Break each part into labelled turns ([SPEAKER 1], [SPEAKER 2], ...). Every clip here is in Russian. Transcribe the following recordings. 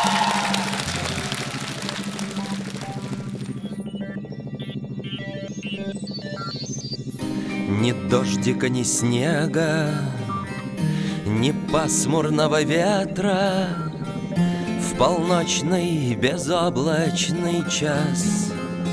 [SPEAKER 1] Ни дождика, ни снега, ни пасмурного ветра в полночный безоблачный час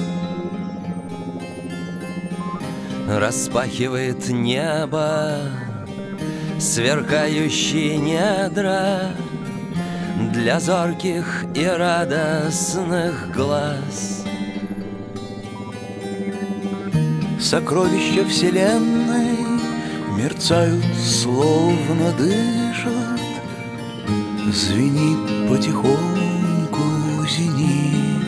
[SPEAKER 1] распахивает небо сверкающие недра для зорких и радостных глаз.
[SPEAKER 2] Сокровища вселенной мерцают, словно дышат, звенит потихоньку зенит.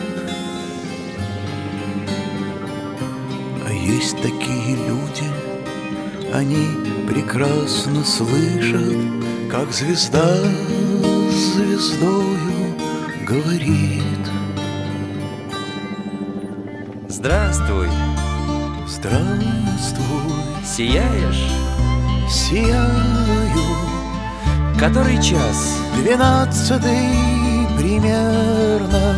[SPEAKER 2] А есть такие люди, они прекрасно слышат, как звезда с звездою говорит.
[SPEAKER 1] Здравствуй,
[SPEAKER 2] здравствуй,
[SPEAKER 1] сияешь?
[SPEAKER 2] Сияю.
[SPEAKER 1] Который час?
[SPEAKER 2] 12-й примерно.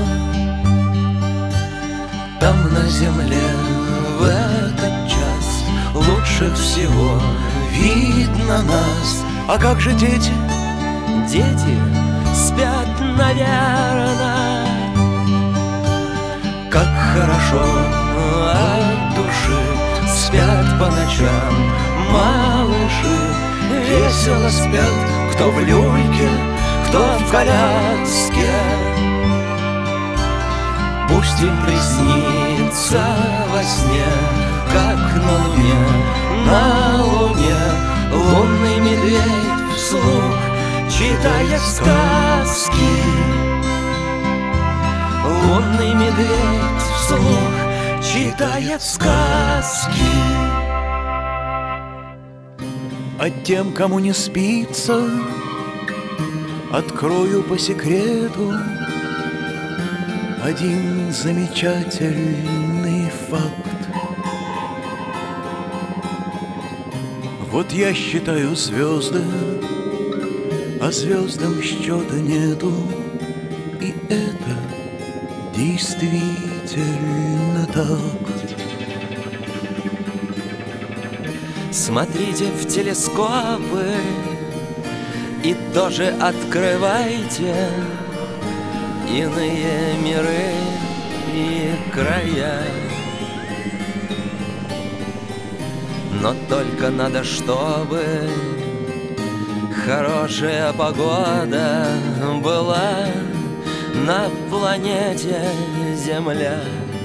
[SPEAKER 1] Там на земле в этот час лучше всего видно нас.
[SPEAKER 2] А как же дети?
[SPEAKER 1] Дети спят, наверно. Как хорошо от души спят по ночам малыши. Весело спят, кто в люльке, кто в коляске. Пусть им приснится во сне, как на луне лунный медведь вслух читает сказки. Лунный медведь вслух читает сказки.
[SPEAKER 2] А тем, кому не спится, открою по секрету один замечательный факт. Вот я считаю звезды, а звездам счета нету, и это действительно так.
[SPEAKER 1] Смотрите в телескопы и тоже открывайте иные миры и края. Но только надо, чтобы хорошая погода была на планете Земля.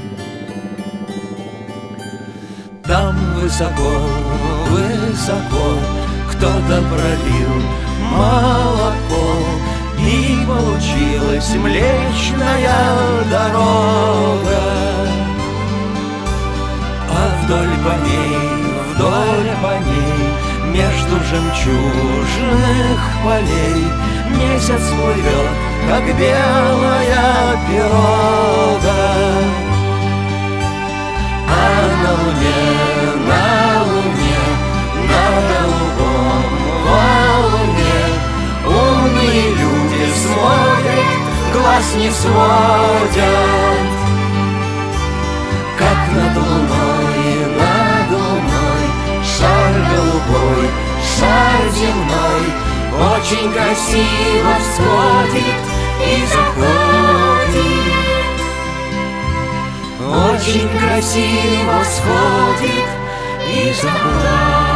[SPEAKER 1] Там высоко, высоко кто-то пролил молоко, и получилась Млечная Дорога. А вдоль по ней, между жемчужных полей месяц плывет, как белая пирога. А на луне, на голубом валуне умные люди смотрят, глаз не сводят. Как над луной, шар голубой, шар земной очень красиво всходит и заходит. Очень красиво всходит и заходит.